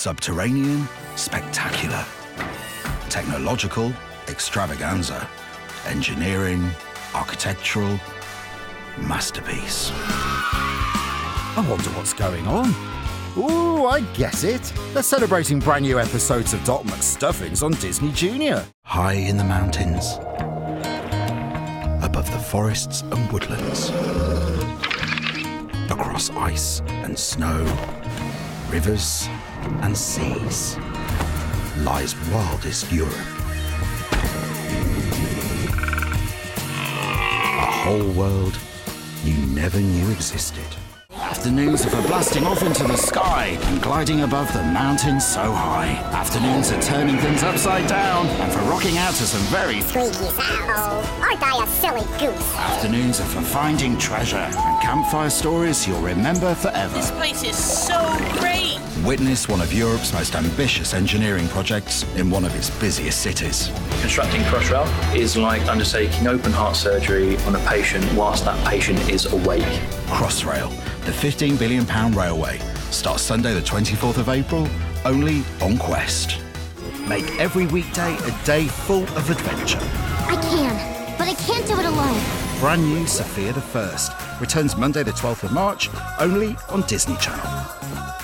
Subterranean, spectacular. Technological, extravaganza. Engineering, architectural, masterpiece. I wonder what's going on. Ooh, I get it. They're celebrating brand new episodes of Doc McStuffins on Disney Junior. High in the mountains, above the forests and woodlands, across ice and snow, rivers and seas, lies wildest Europe. A whole world you never knew existed. Afternoons are for blasting off into the sky and gliding above the mountains so high. Afternoons are turning things upside down and for rocking out to some very squeaky sounds. Aren't I a silly goose? Afternoons are for finding treasure and campfire stories you'll remember forever. This place is so great! Witness one of Europe's most ambitious engineering projects in one of its busiest cities. Constructing Crossrail is like undertaking open heart surgery on a patient whilst that patient is awake. Crossrail, the £15 billion railway, starts Sunday the 24th of April, only on Quest. Make every weekday a day full of adventure. I can, but I can't do it alone. Brand new Sophia the First returns Monday the 12th of March, only on Disney Channel.